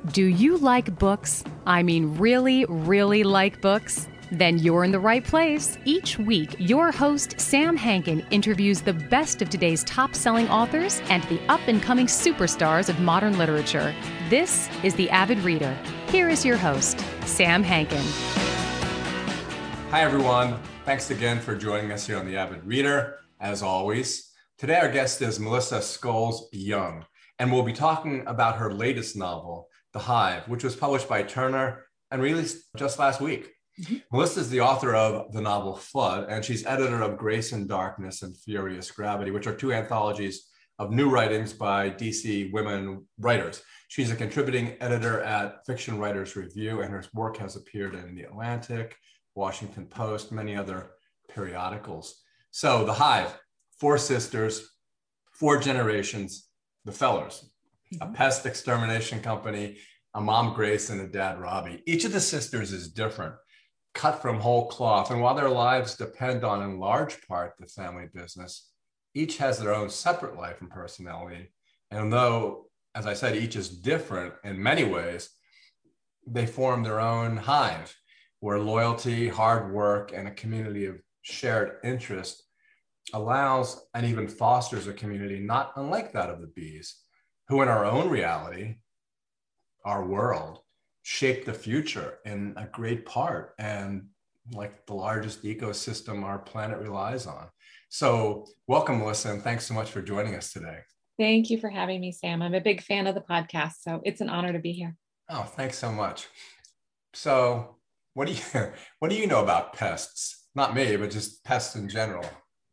Do you like books? I mean, really, really like books? Then you're in the right place. Each week, your host, Sam Hankin, interviews the best of today's top-selling authors and the up-and-coming superstars of modern literature. This is The Avid Reader. Here is your host, Sam Hankin. Hi, everyone. Thanks again for joining us here on The Avid Reader. As always, today our guest is Melissa Scholes-Young, and we'll be talking about her latest novel, The Hive, which was published by Turner and released just last week. Melissa is the author of the novel Flood, and she's editor of Grace and Darkness and Furious Gravity, which are two anthologies of new writings by DC women writers. She's a contributing editor at Fiction Writers Review, and her work has appeared in The Atlantic, Washington Post, many other periodicals. So The Hive, 4 sisters, 4 generations, the Fellers, a pest extermination company, a mom, Grace, and a dad, Robbie. Each of the sisters is different, cut from whole cloth. And while their lives depend on, in large part, the family business, each has their own separate life and personality. And though, as I said, each is different in many ways, they form their own hive, where loyalty, hard work, and a community of shared interest allows and even fosters a community not unlike that of the bees, who in our own reality, our world, shape the future in a great part and like the largest ecosystem our planet relies on. So welcome, Melissa, and thanks so much for joining us today. Thank you for having me, Sam. I'm a big fan of the podcast, so it's an honor to be here. Oh, thanks so much. So what do you know about pests? Not me, but just pests in general.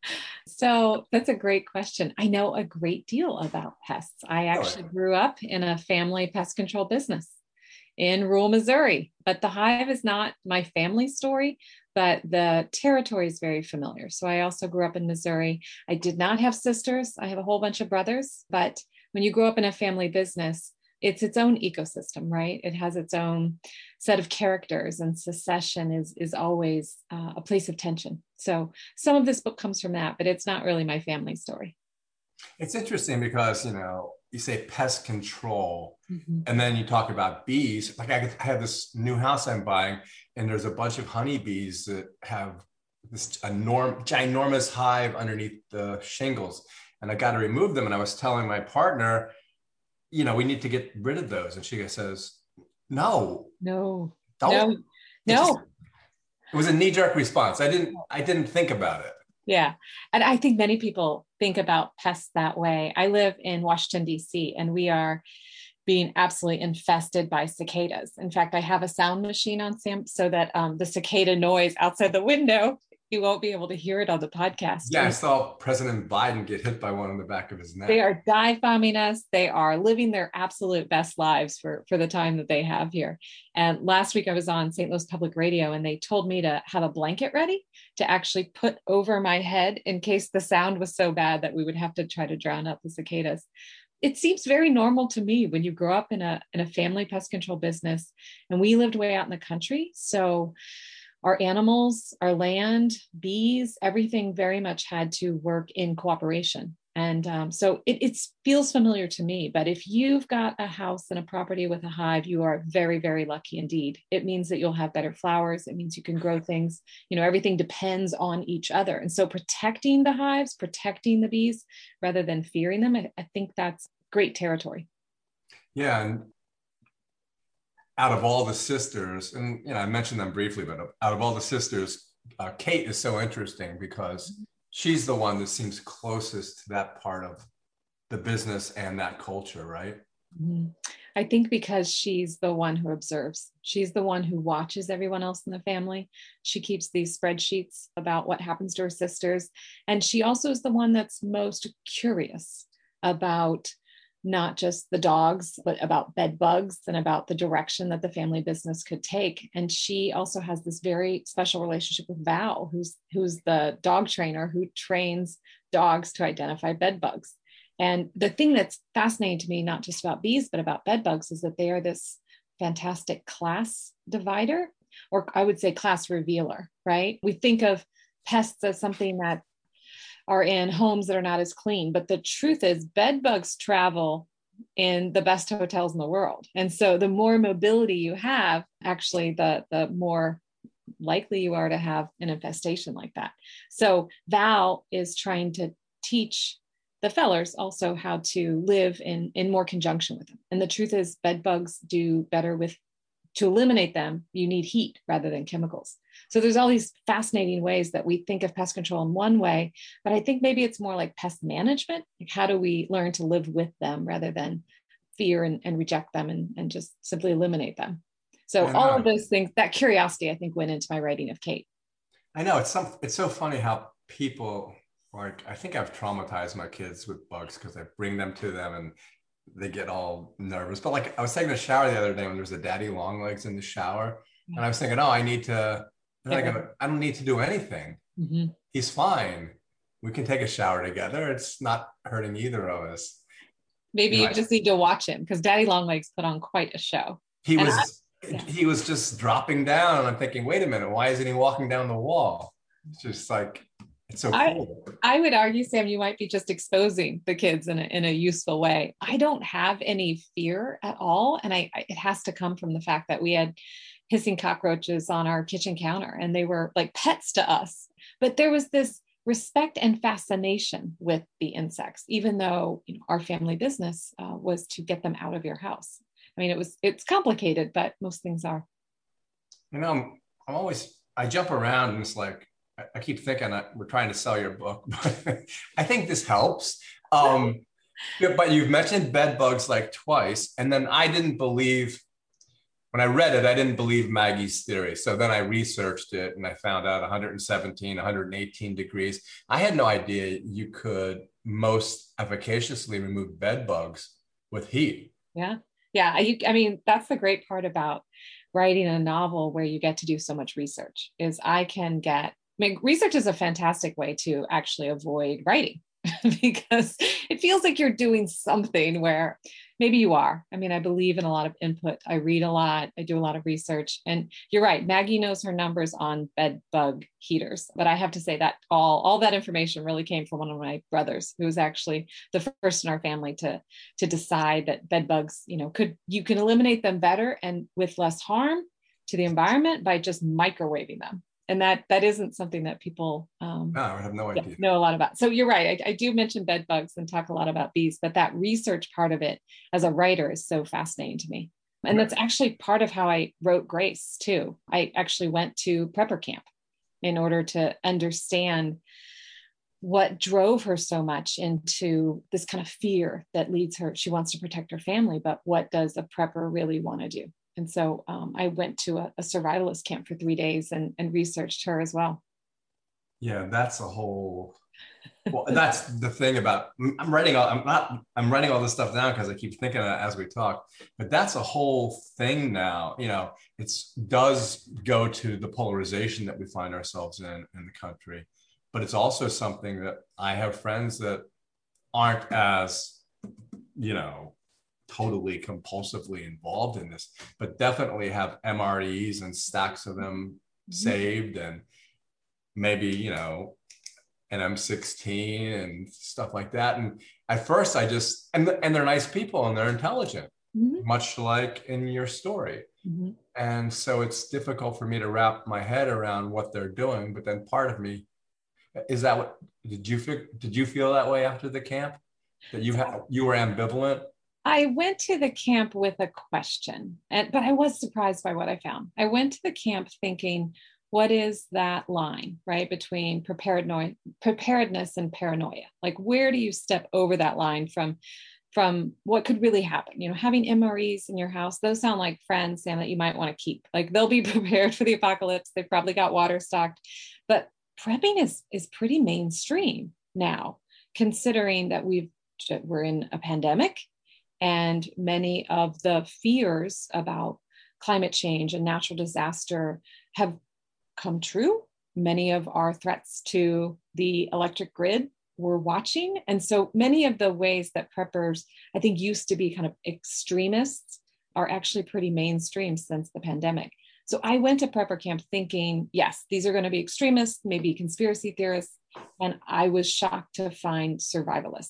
So that's a great question. I know a great deal about pests. I actually grew up in a family pest control business in rural Missouri, but the hive is not my family story, but the territory is very familiar. So I also grew up in Missouri. I did not have sisters. I have a whole bunch of brothers, but when you grow up in a family business, it's its own ecosystem, right? It has its own set of characters, and succession is always a place of tension. So some of this book comes from that, but it's not really my family story. It's interesting because, you say pest control, and then you talk about bees. Like I have this new house I'm buying, and there's a bunch of honeybees that have this ginormous hive underneath the shingles, and I got to remove them. And I was telling my partner, we need to get rid of those. And she says, no. It was a knee-jerk response. I didn't think about it. Yeah. And I think many people think about pests that way. I live in Washington, D.C., and we are being absolutely infested by cicadas. In fact, I have a sound machine on, Sam, so that the cicada noise outside the window, you won't be able to hear it on the podcast. Yeah, I saw President Biden get hit by one on the back of his neck. They are dive bombing us. They are living their absolute best lives for the time that they have here. And last week I was on St. Louis Public Radio, and they told me to have a blanket ready to actually put over my head in case the sound was so bad that we would have to try to drown out the cicadas. It seems very normal to me when you grow up in a family pest control business, and we lived way out in the country. So our animals, our land, bees, everything very much had to work in cooperation. And so it feels familiar to me. But if you've got a house and a property with a hive, you are very, very lucky indeed. It means that you'll have better flowers. It means you can grow things. Everything depends on each other. And so protecting the hives, protecting the bees, rather than fearing them, I think that's great territory. Yeah. And out of all the sisters, and I mentioned them briefly, but out of all the sisters, Kate is so interesting because she's the one that seems closest to that part of the business and that culture, right? Mm-hmm. I think because she's the one who observes. She's the one who watches everyone else in the family. She keeps these spreadsheets about what happens to her sisters. And she also is the one that's most curious about not just the dogs, but about bed bugs and about the direction that the family business could take. And she also has this very special relationship with Val, who's the dog trainer who trains dogs to identify bed bugs. And the thing that's fascinating to me, not just about bees, but about bed bugs, is that they are this fantastic class divider, or I would say class revealer, right? We think of pests as something that are in homes that are not as clean. But the truth is, bed bugs travel in the best hotels in the world. And so the more mobility you have, actually, the more likely you are to have an infestation like that. So Val is trying to teach the fellers also how to live in more conjunction with them. And the truth is, bed bugs do better with, to eliminate them, you need heat rather than chemicals. So there's all these fascinating ways that we think of pest control in one way, but I think maybe it's more like pest management. Like, how do we learn to live with them rather than fear and reject them and just simply eliminate them? So all of those things, that curiosity, I think, went into my writing of Kate. I know it's so funny how people, like, I think I've traumatized my kids with bugs because I bring them to them and they get all nervous. But like, I was taking a shower the other day when there was a daddy long legs in the shower, and I was thinking, oh, I need to. And I go, I don't need to do anything. Mm-hmm. He's fine. We can take a shower together. It's not hurting either of us. Maybe you just need to watch him, because Daddy Longlegs put on quite a show. He was just dropping down, and I'm thinking, wait a minute, why isn't he walking down the wall? It's just like, it's so cool. I would argue, Sam, you might be just exposing the kids in a useful way. I don't have any fear at all, and it has to come from the fact that we had hissing cockroaches on our kitchen counter, and they were like pets to us. But there was this respect and fascination with the insects, even though, you know, our family business was to get them out of your house. I mean, it's complicated, but most things are. You know, I jump around, and it's like, I keep thinking we're trying to sell your book, but I think this helps. But you've mentioned bed bugs like twice, and then when I read it, I didn't believe Maggie's theory. So then I researched it, and I found out 117, 118 degrees. I had no idea you could most efficaciously remove bed bugs with heat. Yeah. Yeah. I mean, that's the great part about writing a novel where you get to do so much research is research is a fantastic way to actually avoid writing because it feels like you're doing something where maybe you are. I mean, I believe in a lot of input. I read a lot. I do a lot of research. And you're right. Maggie knows her numbers on bed bug heaters. But I have to say that all that information really came from one of my brothers, who was actually the first in our family to decide that bed bugs, you know, you can eliminate them better and with less harm to the environment by just microwaving them. And that isn't something that people I have no idea. Know a lot about. So you're right. I do mention bed bugs and talk a lot about bees, but that research part of it as a writer is so fascinating to me. And that's actually part of how I wrote Grace too. I actually went to prepper camp in order to understand what drove her so much into this kind of fear that leads her. She wants to protect her family, but what does a prepper really want to do? And so I went to a survivalist camp for 3 days and researched her as well. Yeah, that's that's the thing about, I'm writing all this stuff down because I keep thinking of it as we talk, but that's a whole thing now. You know, does go to the polarization that we find ourselves in the country, but it's also something that I have friends that aren't as, you know, totally compulsively involved in this, but definitely have MREs and stacks of them saved, and maybe, you know, an M16 and stuff like that. And at first and they're nice people and they're intelligent, much like in your story. Mm-hmm. And so it's difficult for me to wrap my head around what they're doing. But then part of me, did you feel that way after the camp, that you were ambivalent? I went to the camp with a question, but I was surprised by what I found. I went to the camp thinking, what is that line, right, between preparedness and paranoia? Like, where do you step over that line from what could really happen? You know, having MREs in your house, those sound like friends, Sam, that you might want to keep. Like, they'll be prepared for the apocalypse. They've probably got water stocked. But prepping is pretty mainstream now, considering that we're in a pandemic. And many of the fears about climate change and natural disaster have come true. Many of our threats to the electric grid we're watching. And so many of the ways that preppers, I think, used to be kind of extremists are actually pretty mainstream since the pandemic. So I went to prepper camp thinking, yes, these are going to be extremists, maybe conspiracy theorists. And I was shocked to find survivalists.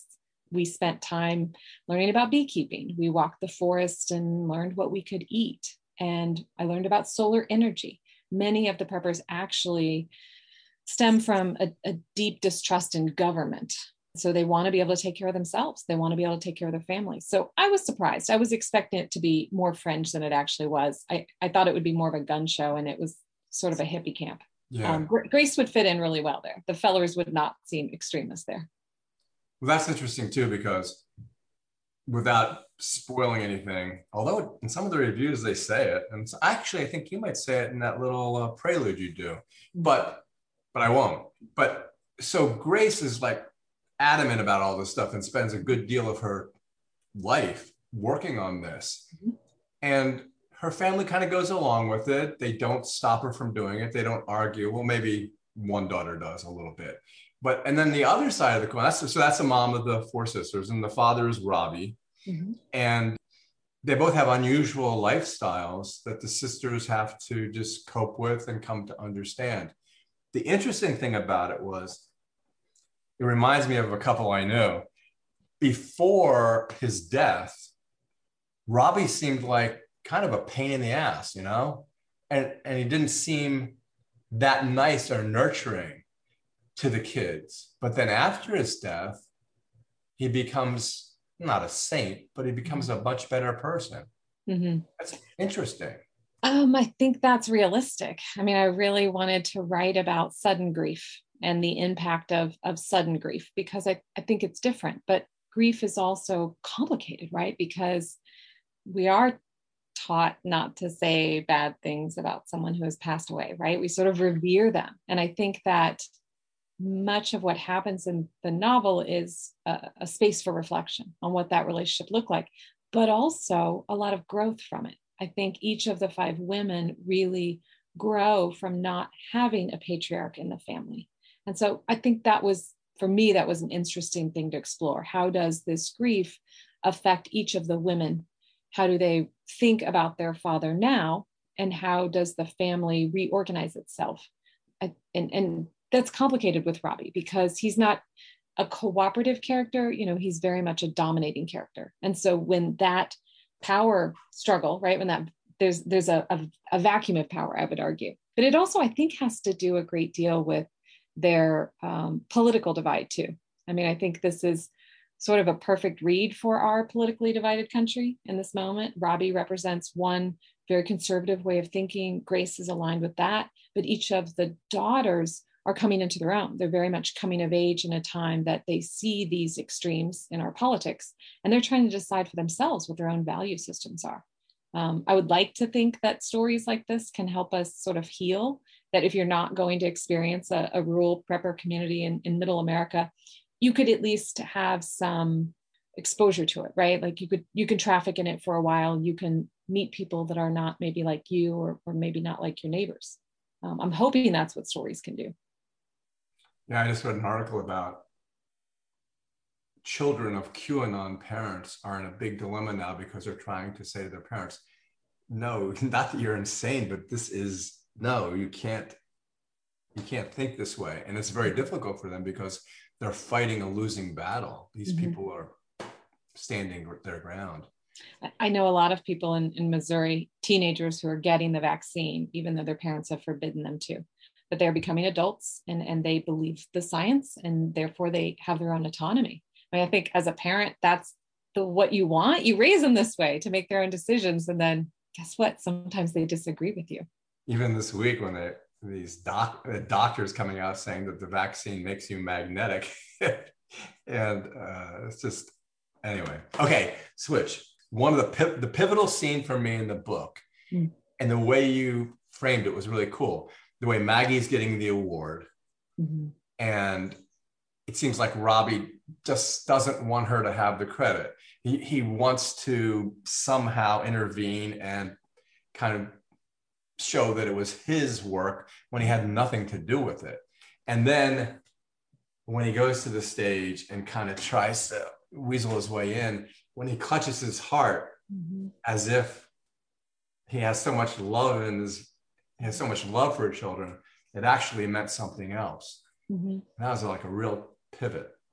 we spent time learning about beekeeping. We walked the forest and learned what we could eat. And I learned about solar energy. Many of the preppers actually stem from a deep distrust in government. So they want to be able to take care of themselves. They want to be able to take care of their families. So I was surprised. I was expecting it to be more fringe than it actually was. I thought it would be more of a gun show, and it was sort of a hippie camp. Yeah. Grace would fit in really well there. The Fellers would not seem extremists there. Well, that's interesting too, because without spoiling anything, although in some of the reviews they say it, and actually I think you might say it in that little prelude you do, but I won't. But so Grace is like adamant about all this stuff and spends a good deal of her life working on this. Mm-hmm. And her family kind of goes along with it. They don't stop her from doing it. They don't argue. Well, maybe one daughter does a little bit. But, and then the other side of the coin, so that's a mom of the four sisters, and the father is Robbie. Mm-hmm. And they both have unusual lifestyles that the sisters have to just cope with and come to understand. The interesting thing about it was, it reminds me of a couple I knew. Before his death, Robbie seemed like kind of a pain in the ass, you know? And he didn't seem that nice or nurturing to the kids. But then after his death, he becomes not a saint, but he becomes a much better person. Mm-hmm. That's interesting. I think that's realistic. I mean, I really wanted to write about sudden grief and the impact of sudden grief, because I think it's different. But grief is also complicated, right? Because we are taught not to say bad things about someone who has passed away, right? We sort of revere them. And I think that much of what happens in the novel is a space for reflection on what that relationship looked like, but also a lot of growth from it. I think each of the five women really grow from not having a patriarch in the family. And so I think that was, for me, that was an interesting thing to explore. How does this grief affect each of the women? How do they think about their father now? And how does the family reorganize itself? And that's complicated with Robbie, because he's not a cooperative character. You know, he's very much a dominating character. And so when that power struggle, right, when that there's a vacuum of power, I would argue. But it also, I think, has to do a great deal with their political divide too. I mean, I think this is sort of a perfect read for our politically divided country in this moment. Robbie represents one very conservative way of thinking. Grace is aligned with that, but each of the daughters are coming into their own. They're very much coming of age in a time that they see these extremes in our politics, and they're trying to decide for themselves what their own value systems are. I would like to think that stories like this can help us sort of heal, that if you're not going to experience a rural prepper community in middle America, you could at least have some exposure to it, right? Like you can traffic in it for a while. You can meet people that are not maybe like you, or maybe not like your neighbors. I'm hoping that's what stories can do. Yeah, I just read an article about children of QAnon parents are in a big dilemma now, because they're trying to say to their parents, no, not that you're insane, but this is, no, you can't think this way. And it's very difficult for them because they're fighting a losing battle. These mm-hmm. people are standing their ground. I know a lot of people in Missouri, teenagers who are getting the vaccine, even though their parents have forbidden them to, but they're becoming adults and they believe the science, and therefore they have their own autonomy. I mean, I think as a parent, that's what you want. You raise them this way to make their own decisions. And then guess what? Sometimes they disagree with you. Even this week when these doctors coming out saying that the vaccine makes you magnetic. And it's just, anyway. Okay, switch. One of the pivotal scene for me in the book, and the way you framed it was really cool. The way Maggie's getting the award, mm-hmm. and it seems like Robbie just doesn't want her to have the credit. He wants to somehow intervene and kind of show that it was his work when he had nothing to do with it. And then when he goes to the stage and kind of tries to weasel his way in, when he clutches his heart, mm-hmm. as if he has so much love he has so much love for children, it actually meant something else. Mm-hmm. That was like a real pivot.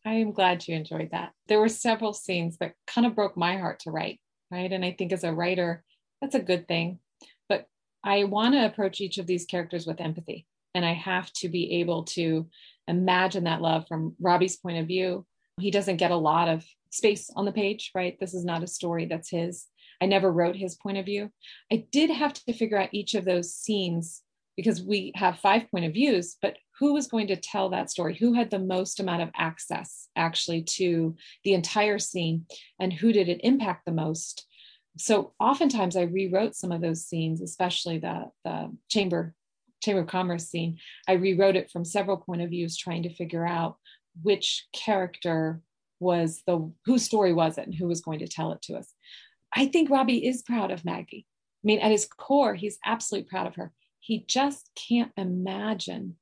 I am glad you enjoyed that. There were several scenes that kind of broke my heart to write, right? And I think as a writer, that's a good thing. But I want to approach each of these characters with empathy. And I have to be able to imagine that love from Robbie's point of view. He doesn't get a lot of space on the page, right? This is not a story that's his. I never wrote his point of view. I did have to figure out each of those scenes because we have 5 point of views, but who was going to tell that story? Who had the most amount of access actually to the entire scene, and who did it impact the most? So oftentimes I rewrote some of those scenes, especially the Chamber of Commerce scene. I rewrote it from several point of views, trying to figure out which character was whose story was it and who was going to tell it to us. I think Robbie is proud of Maggie. I mean, at his core, he's absolutely proud of her. He just can't imagine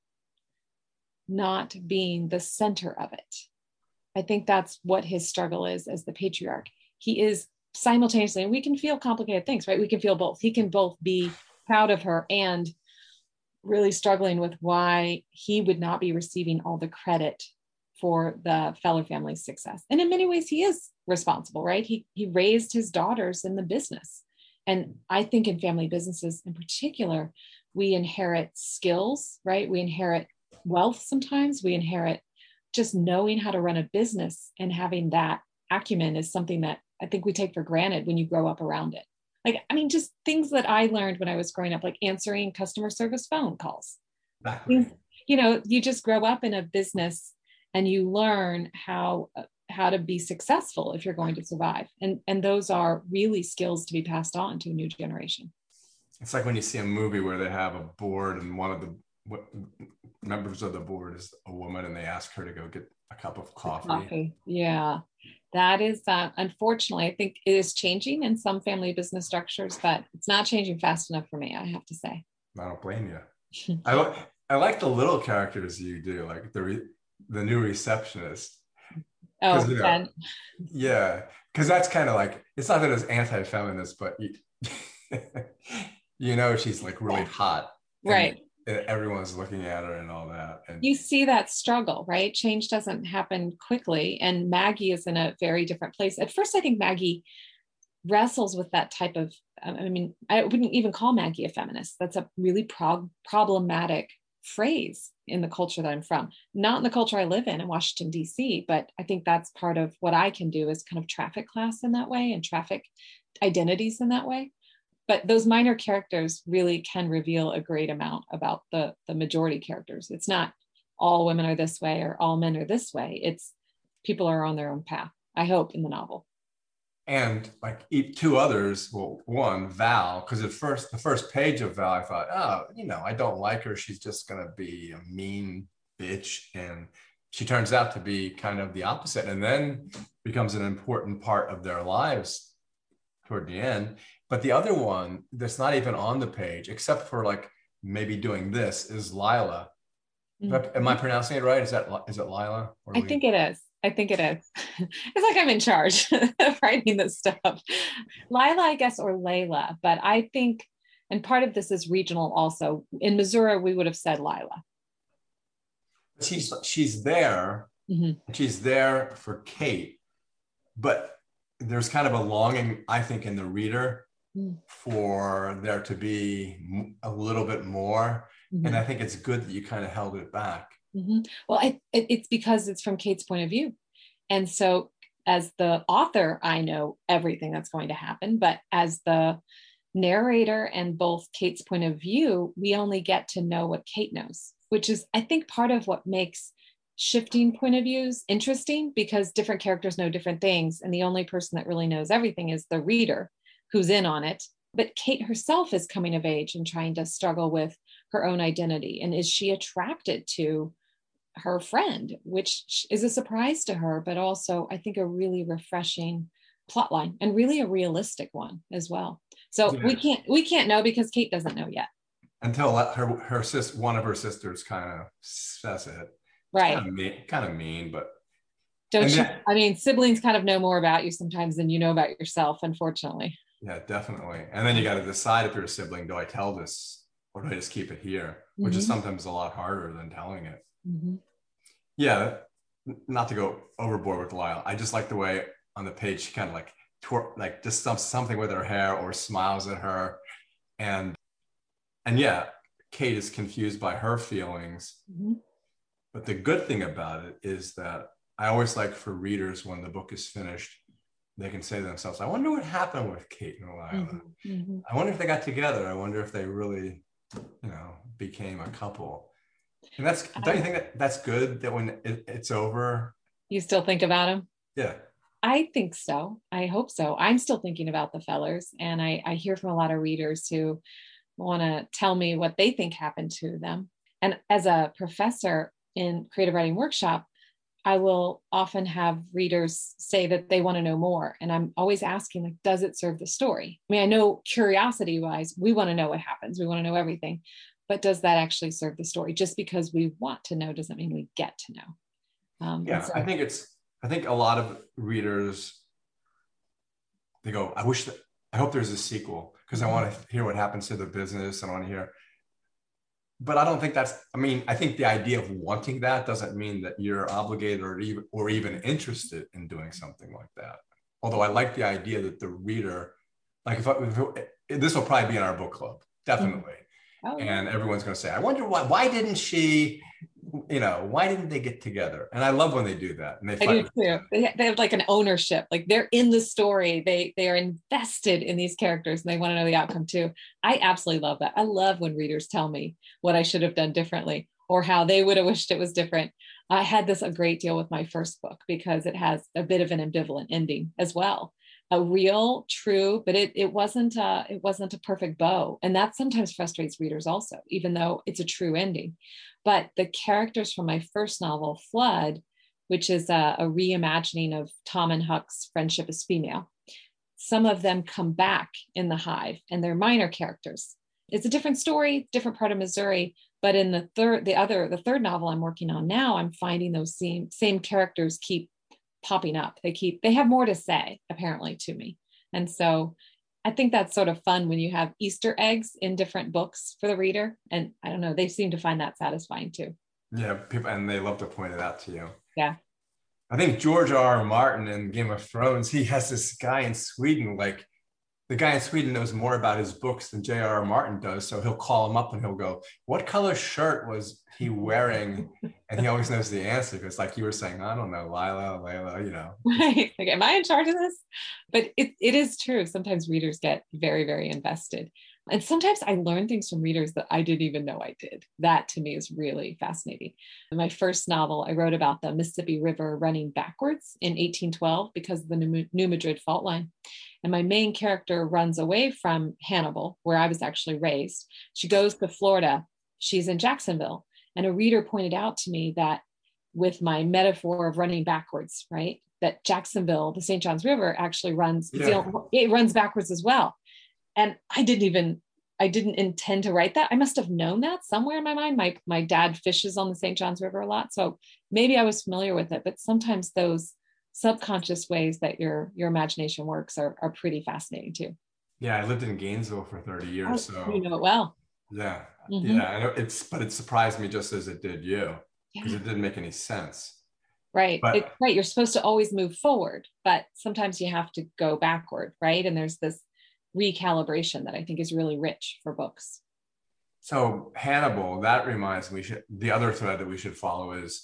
not being the center of it. I think that's what his struggle is as the patriarch. He is simultaneously, and we can feel complicated things, right? We can feel both. He can both be proud of her and really struggling with why he would not be receiving all the credit for the Feller family's success. And in many ways, he is responsible, right? He raised his daughters in the business. And I think in family businesses in particular, we inherit skills, right? We inherit wealth sometimes. We inherit just knowing how to run a business, and having that acumen is something that I think we take for granted when you grow up around it. Like, I mean, just things that I learned when I was growing up, like answering customer service phone calls. Exactly. You know, you just grow up in a business and you learn how to be successful if you're going to survive. And those are really skills to be passed on to a new generation. It's like when you see a movie where they have a board and one of the members of the board is a woman and they ask her to go get a cup of coffee. Yeah, that is unfortunately, I think it is changing in some family business structures, but it's not changing fast enough for me, I have to say. I don't blame you. I like the little characters you do, like the new receptionist. Oh, you know, yeah, because that's kind of like, it's not that it's anti-feminist, but she's like really hot, right? Everyone's looking at her and all that, and you see that struggle, right? Change doesn't happen quickly, and Maggie is in a very different place. At first, I think Maggie wrestles with that type of, I mean, I wouldn't even call Maggie a feminist. That's a really problematic phrase in the culture that I'm from, not in the culture I live in Washington, D.C., but I think that's part of what I can do is kind of traffic class in that way and traffic identities in that way. But those minor characters really can reveal a great amount about the majority characters. It's not all women are this way or all men are this way. It's people are on their own path, I hope, in the novel. And like 2 others, well, one, Val, because the first page of Val, I thought, oh, I don't like her. She's just going to be a mean bitch. And she turns out to be kind of the opposite, and then becomes an important part of their lives toward the end. But the other one that's not even on the page, except for like maybe doing this, is Lila. Mm-hmm. Am I pronouncing it right? Is it Lila? I think it is. It's like I'm in charge of writing this stuff. Lila, I guess, or Layla. But I think, and part of this is regional also. In Missouri, we would have said Lila. She's there. Mm-hmm. She's there for Kate. But there's kind of a longing, I think, in the reader for there to be a little bit more. Mm-hmm. And I think it's good that you kind of held it back. Mm-hmm. Well, it's because it's from Kate's point of view. And so as the author, I know everything that's going to happen, but as the narrator and both Kate's point of view, we only get to know what Kate knows, which is, I think, part of what makes shifting point of views interesting, because different characters know different things. And the only person that really knows everything is the reader who's in on it. But Kate herself is coming of age and trying to struggle with her own identity. And is she attracted to her friend, which is a surprise to her, but also I think a really refreshing plot line and really a realistic one as well. So yeah. we can't know because Kate doesn't know yet. Until her sister, one of her sisters kind of says it. Right. Kind of mean, but I mean, siblings kind of know more about you sometimes than you know about yourself, unfortunately. Yeah, definitely. And then you got to decide, if you're a sibling, do I tell this or do I just keep it here? Mm-hmm. Which is sometimes a lot harder than telling it. Mm-hmm. Yeah, not to go overboard with Lyle, I just like the way on the page she kind of like like just something with her hair or smiles at her, and yeah, Kate is confused by her feelings. Mm-hmm. But the good thing about it is that I always like for readers, when the book is finished, they can say to themselves, I wonder what happened with Kate and Lila. Mm-hmm. Mm-hmm. I wonder if they got together. I wonder if they really, became a couple. And don't you think that that's good, that when it's over? You still think about him? Yeah. I think so. I hope so. I'm still thinking about the Fellers, and I hear from a lot of readers who want to tell me what they think happened to them. And as a professor in creative writing workshop, I will often have readers say that they want to know more. And I'm always asking, like, does it serve the story? I mean, I know curiosity wise, we want to know what happens. We want to know everything. But does that actually serve the story? Just because we want to know doesn't mean we get to know. Yeah, so, I think a lot of readers, they go, I hope there's a sequel because I want to hear what happens to the business. I want to hear. But I don't think I think the idea of wanting that doesn't mean that you're obligated or even interested in doing something like that. Although I like the idea that the reader, like this will probably be in our book club, definitely. Oh, and everyone's going to say, I wonder why didn't she, why didn't they get together? And I love when they do that. And I do too. They have like an ownership, like they're in the story. They are invested in these characters and they want to know the outcome too. I absolutely love that. I love when readers tell me what I should have done differently or how they would have wished it was different. I had this a great deal with my first book because it has a bit of an ambivalent ending as well. A real, true, but it wasn't a perfect bow. And that sometimes frustrates readers also, even though it's a true ending. But the characters from my first novel, Flood, which is a reimagining of Tom and Huck's Friendship is Female, some of them come back in the Hive and they're minor characters. It's a different story, different part of Missouri. But in the third novel I'm working on now, I'm finding those same characters keep popping up. They have more to say apparently to me. And so I think that's sort of fun when you have Easter eggs in different books for the reader. And I don't know, they seem to find that satisfying too. Yeah, people, and they love to point it out to you. Yeah. I think George R. Martin in Game of Thrones, he has this guy in Sweden, like the guy in Sweden knows more about his books than J.R.R. Martin does. So he'll call him up and he'll go, what color shirt was he wearing? And he always knows the answer because like you were saying, I don't know, Layla, Right. Like, am I in charge of this? But it is true. Sometimes readers get very, very invested. And sometimes I learn things from readers that I didn't even know I did. That to me is really fascinating. In my first novel, I wrote about the Mississippi River running backwards in 1812 because of the New Madrid fault line. And my main character runs away from Hannibal, where I was actually raised. She goes to Florida. She's in Jacksonville. And a reader pointed out to me that with my metaphor of running backwards, right, that Jacksonville, the St. Johns River actually runs, it runs backwards as well. And I didn't intend to write that. I must have known that somewhere in my mind. My dad fishes on the St. Johns River a lot. So maybe I was familiar with it, but sometimes those subconscious ways that your imagination works are pretty fascinating too. Yeah, I lived in Gainesville for 30 years. So you know it well. Yeah. Mm-hmm. Yeah, I know but it surprised me just as it did you, because it didn't make any sense. Right. Right. You're supposed to always move forward, but sometimes you have to go backward, right? And there's this recalibration that I think is really rich for books. So Hannibal, that reminds me, the other thread that we should follow is,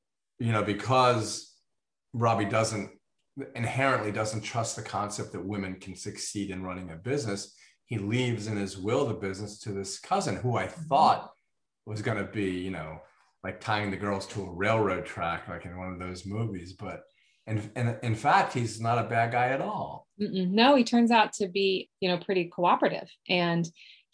because Robbie inherently doesn't trust the concept that women can succeed in running a business. He leaves in his will the business to this cousin who I thought was going to be, like tying the girls to a railroad track, like in one of those movies. But and in fact, he's not a bad guy at all. No, he turns out to be, pretty cooperative. And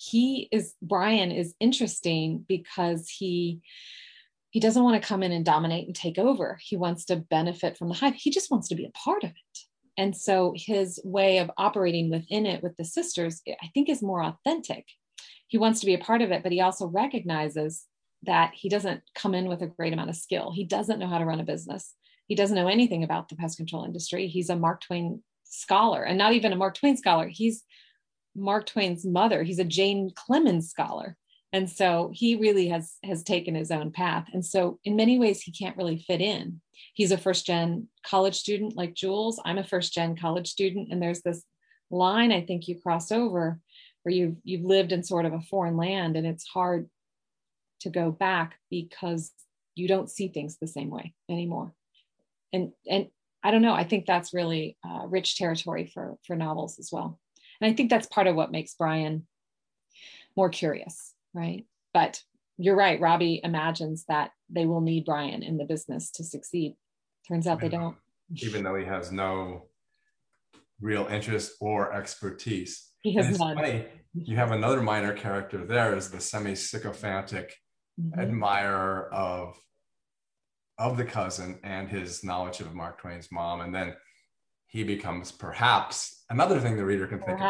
Brian is interesting because he doesn't want to come in and dominate and take over. He wants to benefit from the Hive. He just wants to be a part of it. And so his way of operating within it with the sisters, I think, is more authentic. He wants to be a part of it, but he also recognizes that he doesn't come in with a great amount of skill. He doesn't know how to run a business. He doesn't know anything about the pest control industry. He's a Mark Twain scholar, and not even a Mark Twain scholar. He's Mark Twain's mother. He's a Jane Clemens scholar. And so he really has taken his own path. And so in many ways, he can't really fit in. He's a first gen college student like Jules. I'm a first gen college student. And there's this line I think you cross over where you've lived in sort of a foreign land, and it's hard to go back because you don't see things the same way anymore. And I don't know, I think that's really rich territory for novels as well. And I think that's part of what makes Brian more curious, right? But you're right, Robbie imagines that they will need Brian in the business to succeed. Turns out they don't. Even though he has no real interest or expertise. He has none. Funny, you have another minor character there as the semi-sycophantic admirer of the cousin and his knowledge of Mark Twain's mom. And then he becomes perhaps another thing the reader can think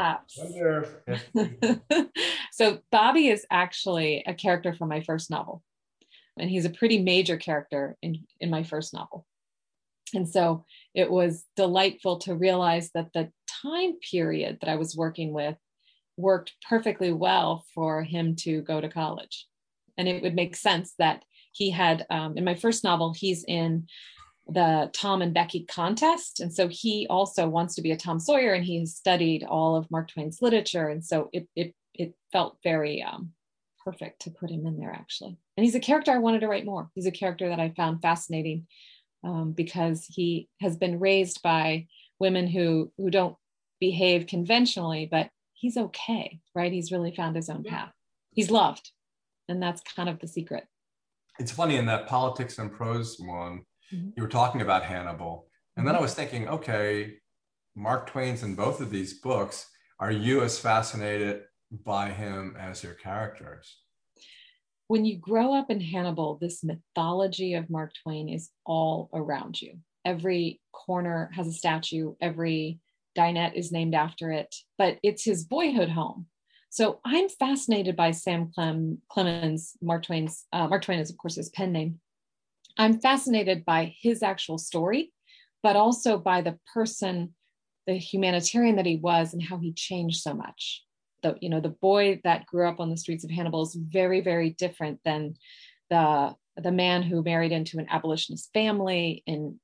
of. So Bobby is actually a character from my first novel. And he's a pretty major character in my first novel. And so it was delightful to realize that the time period that I was working with worked perfectly well for him to go to college. And it would make sense that he had, in my first novel, he's in the Tom and Becky contest. And so he also wants to be a Tom Sawyer, and he has studied all of Mark Twain's literature. And so it felt very perfect to put him in there, actually. And he's a character I wanted to write more. He's a character that I found fascinating because he has been raised by women who don't behave conventionally, but he's okay, right? He's really found his own path. He's loved. And that's kind of the secret. It's funny, in that Politics and Prose one, you were talking about Hannibal. And then I was thinking, okay, Mark Twain's in both of these books. Are you as fascinated by him as your characters? When you grow up in Hannibal, this mythology of Mark Twain is all around you. Every corner has a statue, every dinette is named after it, but it's his boyhood home. So I'm fascinated by Sam Clemens, Mark Twain is, of course, his pen name. I'm fascinated by his actual story, but also by the person, the humanitarian that he was, and how he changed so much. The boy that grew up on the streets of Hannibal is very, very different than the man who married into an abolitionist family in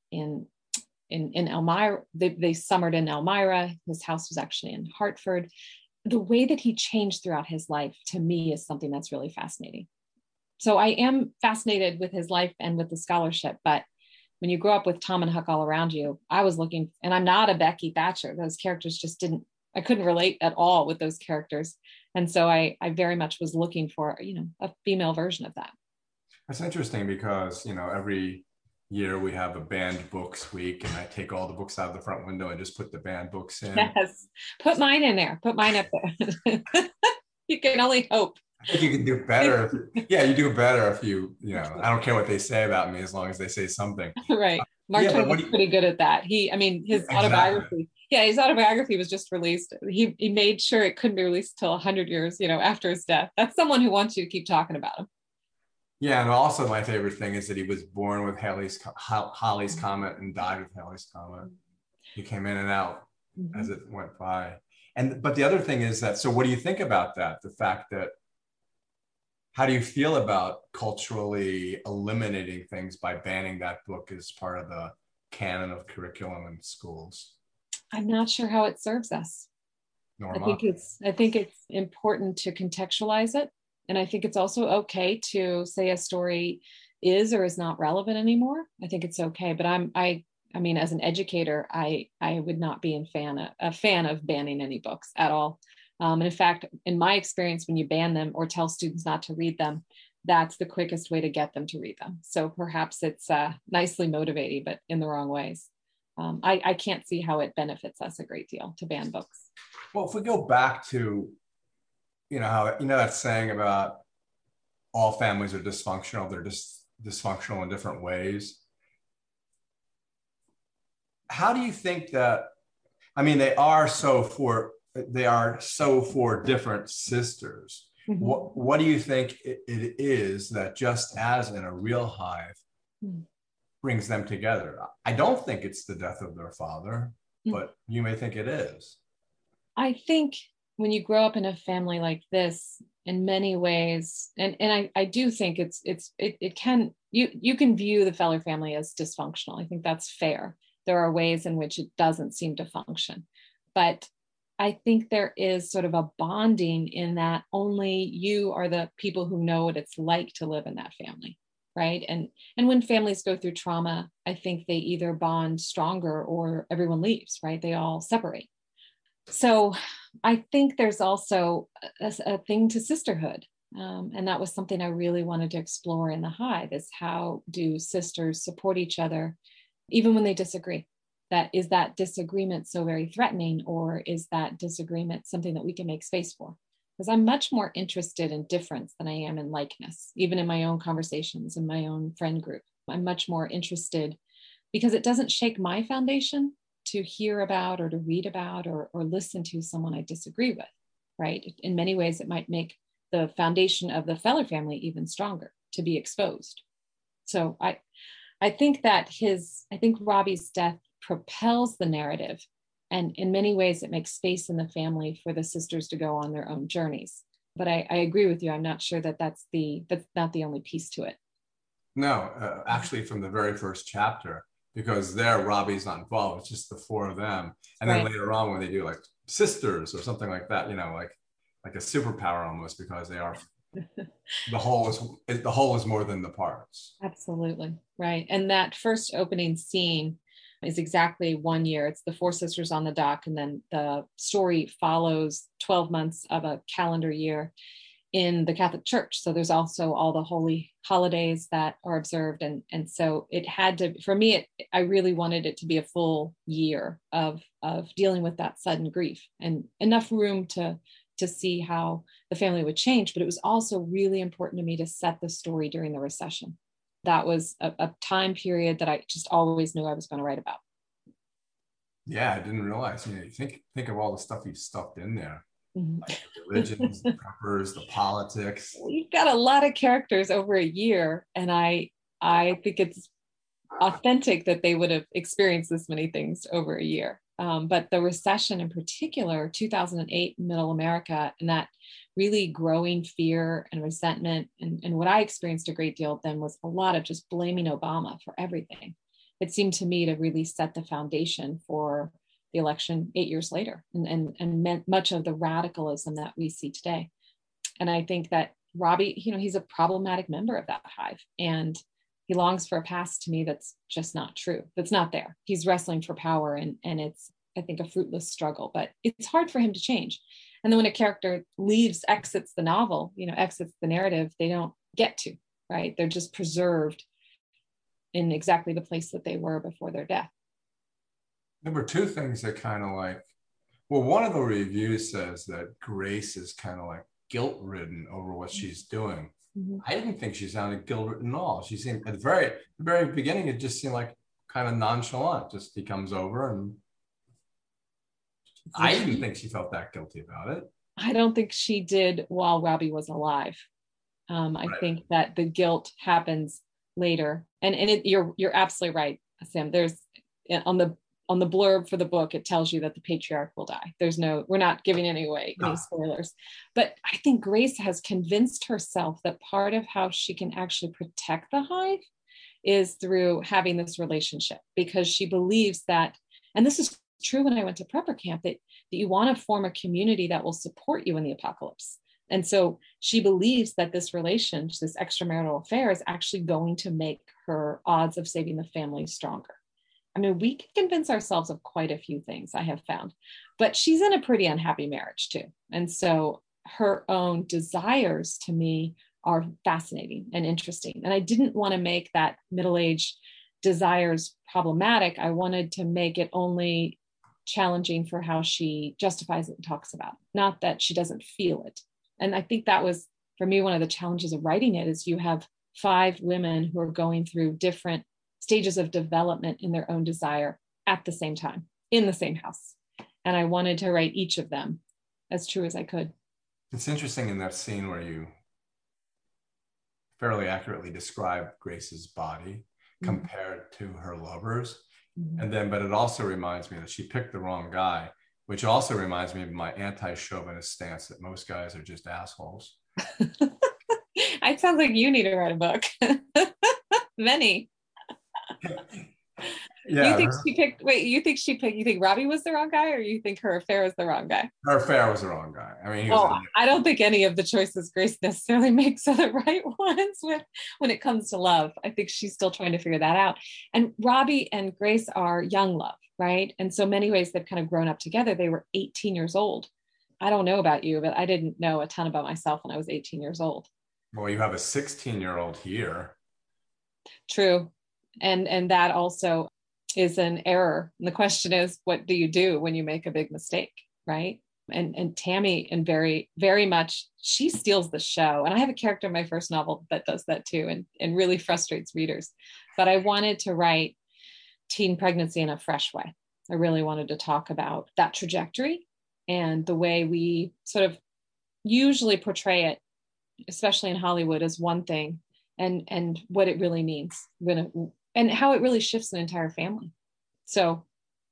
Elmira. They summered in Elmira. His house was actually in Hartford. The way that he changed throughout his life, to me, is something that's really fascinating. So I am fascinated with his life and with the scholarship, but when you grow up with Tom and Huck all around you, I was looking, and I'm not a Becky Thatcher. Those characters just I couldn't relate at all with those characters. And so I very much was looking for, a female version of that. That's interesting because, every year we have a banned books week, and I take all the books out of the front window and just put the banned books in. Yes, put mine in there. Put mine up there. You can only hope. I think you can do better. You do better if you I don't care what they say about me as long as they say something. Right. Mark Twain was pretty good at that. His autobiography. Yeah, his autobiography was just released. He made sure it couldn't be released until 100 years, after his death. That's someone who wants you to keep talking about him. Yeah, and also my favorite thing is that he was born with Halley's Comet and died with Halley's Comet. He came in and out as it went by. But the other thing is that, so what do you think about that? The fact that, how do you feel about culturally eliminating things by banning that book as part of the canon of curriculum in schools? I'm not sure how it serves us. I think it's important to contextualize it. And I think it's also okay to say a story is or is not relevant anymore. I think it's okay. But I mean, as an educator, I would not be a fan of banning any books at all. And in fact, in my experience, when you ban them or tell students not to read them, that's the quickest way to get them to read them. So perhaps it's nicely motivating, but in the wrong ways. I can't see how it benefits us a great deal to ban books. Well, if we go back to, how, that saying about all families are dysfunctional, they're just dysfunctional in different ways. How do you think that, they are so for different sisters. Mm-hmm. What do you think it is that, just as in a real hive, brings them together? I don't think it's the death of their father, but you may think it is. I think when you grow up in a family like this, in many ways. And I do think it can, you can view the Feller family as dysfunctional. I think that's fair. There are ways in which it doesn't seem to function. But I think there is sort of a bonding in that only you are the people who know what it's like to live in that family, right? And when families go through trauma, I think they either bond stronger or everyone leaves, right? They all separate. So I think there's also a thing to sisterhood. And that was something I really wanted to explore in The Hive, is how do sisters support each other even when they disagree? Is that disagreement so very threatening, or is that disagreement something that we can make space for? Because I'm much more interested in difference than I am in likeness, even in my own conversations, in my own friend group. I'm much more interested because it doesn't shake my foundation to hear about or to read about or listen to someone I disagree with, right? In many ways, it might make the foundation of the Feller family even stronger to be exposed. So I think Robbie's death propels the narrative. And in many ways, it makes space in the family for the sisters to go on their own journeys. But I agree with you. I'm not sure that's not the only piece to it. No, actually from the very first chapter, because there Robbie's not involved. It's just the four of them. And then later on when they do like sisters or something like that, like a superpower almost, because they are the whole is more than the parts. Absolutely. Right. And that first opening scene is exactly 1 year. It's the four sisters on the dock. And then the story follows 12 months of a calendar year in the Catholic Church. So there's also all the holy holidays that are observed. And so it had to, for me, I really wanted it to be a full year of dealing with that sudden grief and enough room to see how the family would change. But it was also really important to me to set the story during the recession. That was a time period that I just always knew I was going to write about. Yeah, I didn't realize. You think of all the stuff you've stuffed in there, like the religions, the preppers, the politics. You've got a lot of characters over a year, and I think it's authentic that they would have experienced this many things over a year. But the recession in particular, 2008 Middle America, and that really growing fear and resentment. And what I experienced a great deal then was a lot of just blaming Obama for everything. It seemed to me to really set the foundation for the election 8 years later and meant much of the radicalism that we see today. And I think that Robbie, he's a problematic member of that hive. And he longs for a past to me that's just not true. That's not there. He's wrestling for power and it's, I think, a fruitless struggle, but it's hard for him to change. And then when a character exits the novel, exits the narrative, they don't get to, right? They're just preserved in exactly the place that they were before their death. There were two things that kind of one of the reviews says that Grace is kind of like guilt-ridden over what she's doing. Mm-hmm. I didn't think she sounded guilt-ridden at all. She seemed at the very beginning, it just seemed like kind of nonchalant. Just he comes over and I didn't think she felt that guilty about it. I don't think she did while Robbie was alive. I think that the guilt happens later. And you're absolutely right, Sam. There's on the blurb for the book, it tells you that the patriarch will die. We're not giving any spoilers. But I think Grace has convinced herself that part of how she can actually protect the hive is through having this relationship, because she believes that, and this is true when I went to prepper camp, that you want to form a community that will support you in the apocalypse. And so she believes that this extramarital affair is actually going to make her odds of saving the family stronger. I mean, we can convince ourselves of quite a few things, I have found, but she's in a pretty unhappy marriage too. And so her own desires to me are fascinating and interesting. And I didn't want to make that middle-aged desires problematic. I wanted to make it only challenging for how she justifies it and talks about it, not that she doesn't feel it. And I think that was, for me, one of the challenges of writing it is you have 5 women who are going through different stages of development in their own desire at the same time, in the same house. And I wanted to write each of them as true as I could. It's interesting in that scene where you fairly accurately describe Grace's body compared to her lovers. Mm-hmm. And then, but it also reminds me that she picked the wrong guy which also reminds me of my anti-chauvinist stance that most guys are just assholes. It sounds like you need to write a book. Many. Yeah, you think she picked, you think Robbie was the wrong guy, or you think her affair was the wrong guy? her affair was the wrong guy. I mean, I don't think any of the choices Grace necessarily makes are the right ones when it comes to love. I think she's still trying to figure that out. And Robbie and Grace are young love, right? And so many ways they've kind of grown up together. They were 18 years old. I don't know about you, but I didn't know a ton about myself when I was 18 years old. well, you have a 16-year-old here. True. And that also is an error. And the question is, what do you do when you make a big mistake, right? And Tammy, and very, very much, she steals the show. And I have a character in my first novel that does that too, and really frustrates readers. But I wanted to write teen pregnancy in a fresh way. I really wanted to talk about that trajectory and the way we sort of usually portray it, especially in Hollywood, as one thing, and what it really means and how it really shifts an entire family. So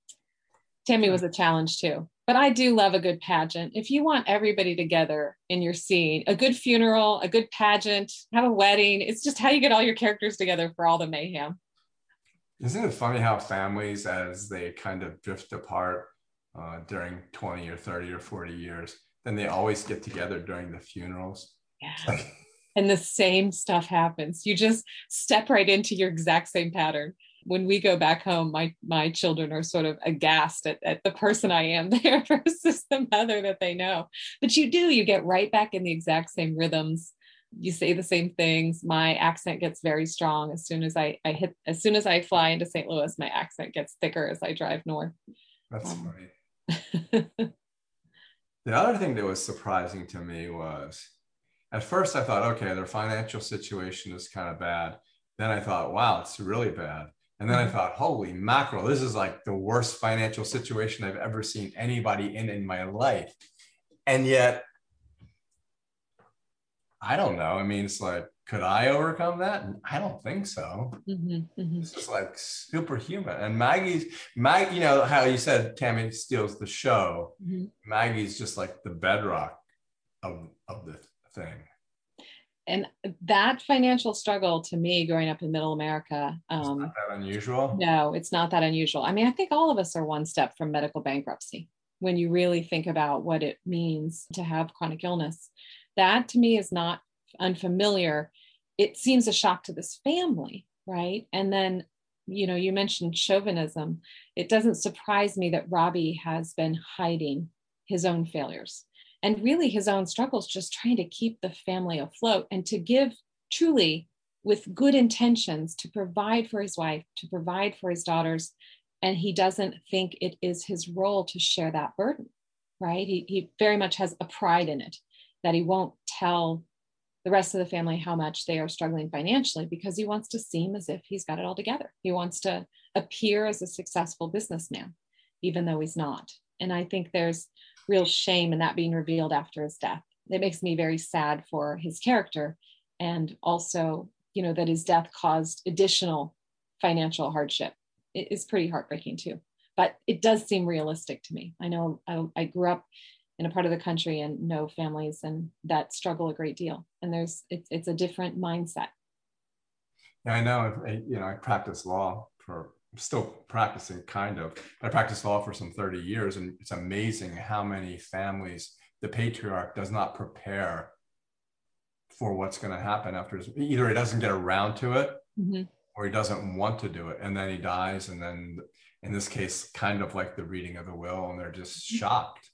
Tammy was a challenge too. But I do love a good pageant. If you want everybody together in your scene, a good funeral, a good pageant, have a wedding, it's just how you get all your characters together for all the mayhem. Isn't it funny how families, as they kind of drift apart during 20 or 30 or 40 years, then they always get together during the funerals? Yeah. And the same stuff happens. You just step right into your exact same pattern. When we go back home, my children are sort of aghast at the person I am there versus the mother that they know. But you get right back in the exact same rhythms. You say the same things. My accent gets very strong as soon as as soon as I fly into St. Louis, my accent gets thicker as I drive north. That's funny. The other thing that was surprising to me was, at first I thought, okay, their financial situation is kind of bad. Then I thought, wow, it's really bad. And then I thought, holy mackerel, this is like the worst financial situation I've ever seen anybody in my life. And yet, I don't know. I mean, it's like, could I overcome that? I don't think so. This is like superhuman. And Maggie, you know, how you said Tammy steals the show. Maggie's just like the bedrock of the thing. And that financial struggle, to me, growing up in middle America, it's not that unusual. No, it's not that unusual. I mean, I think all of us are one step from medical bankruptcy when you really think about what it means to have chronic illness. That, to me, is not unfamiliar. It seems a shock to this family, right? And then, you know, you mentioned chauvinism. It doesn't surprise me that Robbie has been hiding his own failures and really his own struggles, just trying to keep the family afloat and to give truly with good intentions to provide for his wife, to provide for his daughters. And he doesn't think it is his role to share that burden, right? He very much has a pride in it, that he won't tell the rest of the family how much they are struggling financially, because he wants to seem as if he's got it all together. He wants to appear as a successful businessman, even though he's not. And I think there's real shame in that being revealed after his death. It makes me very sad for his character. And also, you know, that his death caused additional financial hardship. It is pretty heartbreaking too, but it does seem realistic to me. I know I grew up in a part of the country and know families and that struggle a great deal. And it's a different mindset. Yeah, I know. I practice law I'm still practicing kind of. I practiced law for some 30 years, and it's amazing how many families the patriarch does not prepare for what's going to happen after either he doesn't get around to it or he doesn't want to do it. And then he dies. And then in this case, kind of like the reading of the will, and they're just shocked.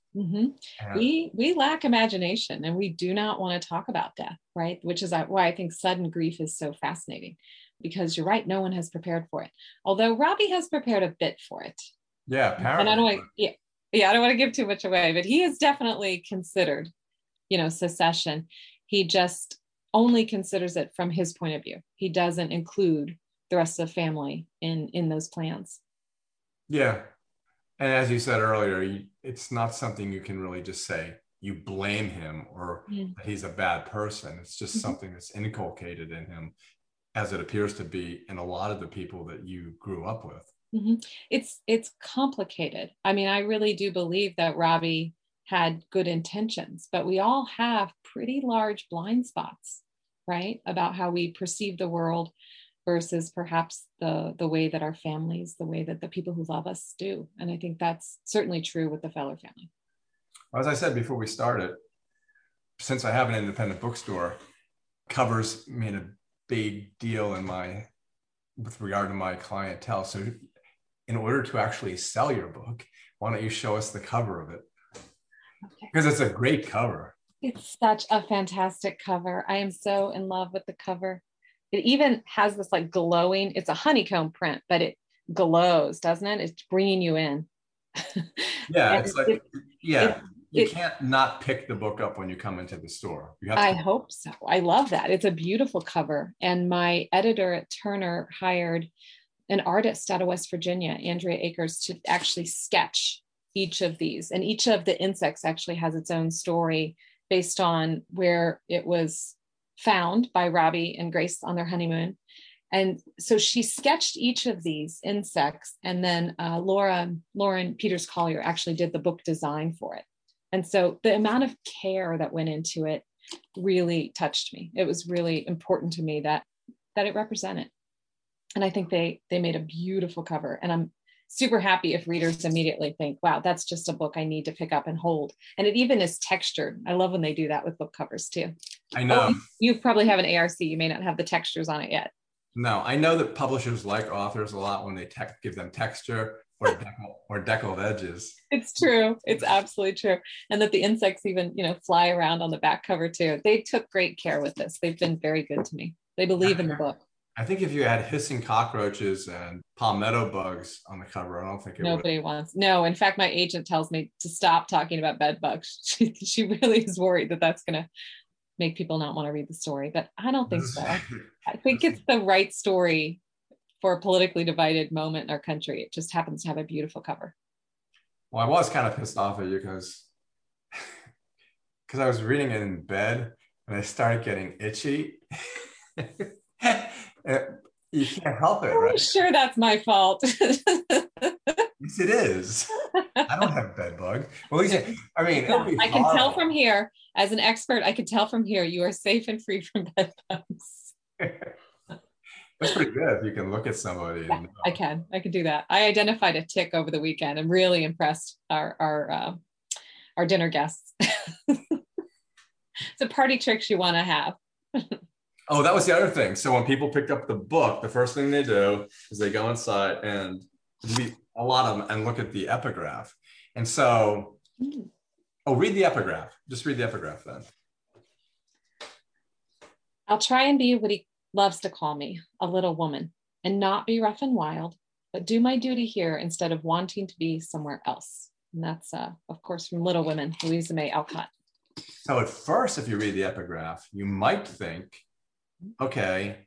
We lack imagination, and we do not want to talk about death, right? Which is why I think sudden grief is so fascinating, because you're right, no one has prepared for it. Although Robbie has prepared a bit for it. Yeah, apparently. And I don't want to give too much away, but he has definitely considered, secession. He just only considers it from his point of view. He doesn't include the rest of the family in those plans. Yeah. And as you said earlier, it's not something you can really just say you blame him or that he's a bad person. It's just something that's inculcated in him, as it appears to be in a lot of the people that you grew up with. It's complicated. I mean, I really do believe that Robbie had good intentions, but we all have pretty large blind spots, right? About how we perceive the world versus perhaps the way that our families, the way that the people who love us do. And I think that's certainly true with the Feller family. As I said before we started, since I have an independent bookstore, covers made a big deal with regard to my clientele. So in order to actually sell your book, why don't you show us the cover of it? Okay. Because it's a great cover. It's such a fantastic cover. I am so in love with the cover. It even has this like glowing, it's a honeycomb print, but it glows, doesn't it? It's bringing you in. Yeah, it's like, you can't not pick the book up when you come into the store. I hope so. I love that. It's a beautiful cover. And my editor at Turner hired an artist out of West Virginia, Andrea Akers, to actually sketch each of these. And each of the insects actually has its own story based on where it was found by Robbie and Grace on their honeymoon. And so she sketched each of these insects. And then Lauren Peters Collier actually did the book design for it. And so the amount of care that went into it really touched me. It was really important to me that it represented. And I think they made a beautiful cover. And I'm super happy if readers immediately think, wow, that's just a book I need to pick up and hold. And it even is textured. I love when they do that with book covers too. I know. You probably have an ARC. You may not have the textures on it yet. No, I know that publishers like authors a lot when they give them texture or deckled edges. It's true. It's absolutely true. And that the insects even, fly around on the back cover too. They took great care with this. They've been very good to me. They believe in the book. I think if you had hissing cockroaches and palmetto bugs on the cover, I don't think nobody wants. No, in fact, my agent tells me to stop talking about bed bugs. She really is worried that that's going to make people not want to read the story, but I don't think so. I think it's the right story for a politically divided moment in our country. It just happens to have a beautiful cover. Well, I was kind of pissed off at you because I was reading it in bed and I started getting itchy. You can't help it, right? I'm sure that's my fault. Yes, it is. I don't have bed bug. Well, I mean, I can tell from here, as an expert, I can tell from here you are safe and free from bed bugs. That's pretty good if you can look at somebody. Yeah, I can do that. I identified a tick over the weekend. I'm really impressed our dinner guests. It's a party trick you want to have. Oh, that was the other thing. So when people picked up the book, the first thing they do is they go inside and a lot of them and look at the epigraph. And so, read the epigraph. Just read the epigraph then. I'll try and be what he loves to call me, a little woman, and not be rough and wild, but do my duty here instead of wanting to be somewhere else. And that's, of course, from Little Women, Louisa May Alcott. So at first, if you read the epigraph, you might think, okay,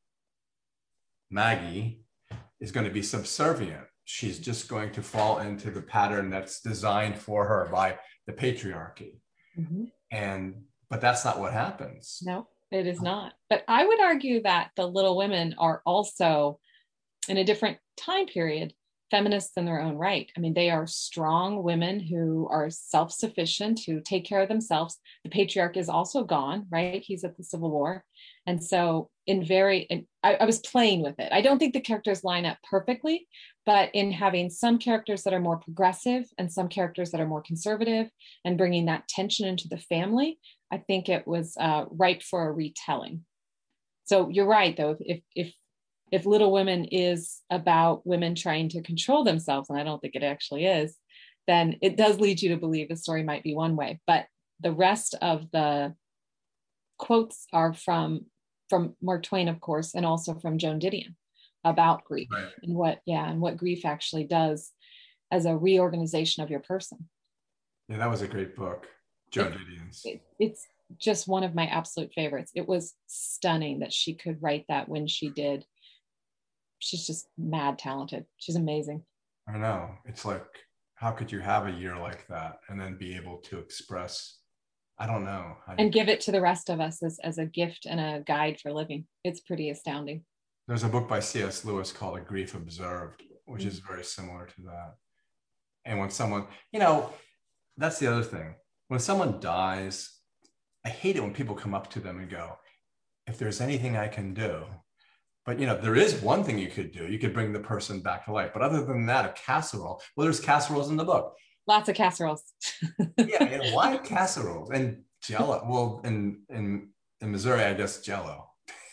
Maggie is going to be subservient. She's just going to fall into the pattern that's designed for her by the patriarchy. But that's not what happens. No, it is not. But I would argue that the Little Women are also, in a different time period, feminists in their own right. I mean, they are strong women who are self-sufficient, who take care of themselves. The patriarch is also gone, right? He's at the Civil War. And so I was playing with it. I don't think the characters line up perfectly, but in having some characters that are more progressive and some characters that are more conservative and bringing that tension into the family, I think it was ripe for a retelling. So you're right, though, if Little Women is about women trying to control themselves, and I don't think it actually is, then it does lead you to believe the story might be one way. But the rest of the quotes are from Mark Twain, of course, and also from Joan Didion about grief, right, and what grief actually does as a reorganization of your person. Yeah, that was a great book, Joan Didion's. It's just one of my absolute favorites. It was stunning that she could write that when she did. She's just mad talented. She's amazing. I know. It's like, how could you have a year like that and then be able to express, I don't know. And give it to the rest of us as a gift and a guide for living. It's pretty astounding. There's a book by C.S. Lewis called A Grief Observed. which is very similar to that. And when someone, you know, that's the other thing. When someone dies, I hate it when people come up to them and go, if there's anything I can do. But, you know, there is one thing you could do. You could bring the person back to life. But other than that, a casserole, well, there's casseroles in the book. Lots of casseroles. Yeah, and why casseroles? And Jello. Well, in Missouri, I guess Jello.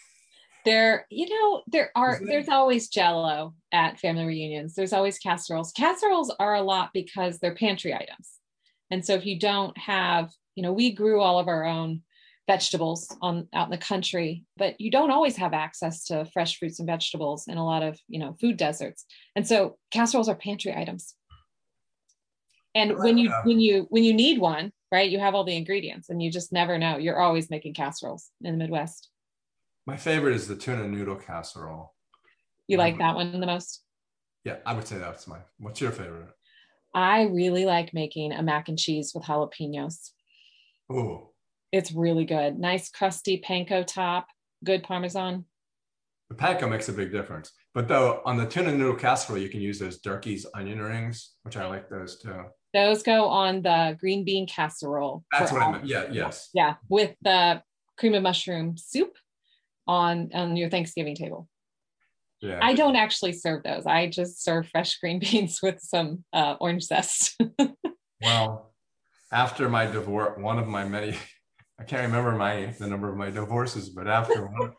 There's always Jello at family reunions. There's always casseroles. Casseroles are a lot because they're pantry items. And so if you don't have, we grew all of our own vegetables out in the country, but you don't always have access to fresh fruits and vegetables in a lot of, food deserts. And so casseroles are pantry items. And when you need one, right, you have all the ingredients and you just never know. You're always making casseroles in the Midwest. My favorite is the tuna noodle casserole. You like that one the most? Yeah, I would say that's what's your favorite? I really like making a mac and cheese with jalapenos. Ooh. It's really good. Nice crusty panko top, good Parmesan. The panko makes a big difference. But though on the tuna noodle casserole, you can use those Durkee's onion rings, which I like those too. Those go on the green bean casserole. That's what I meant. Yeah, yes. Yeah, with the cream of mushroom soup on your Thanksgiving table. Yeah. I don't actually serve those. I just serve fresh green beans with some orange zest. Well, after my divorce, one of my many, I can't remember the number of my divorces, but after one.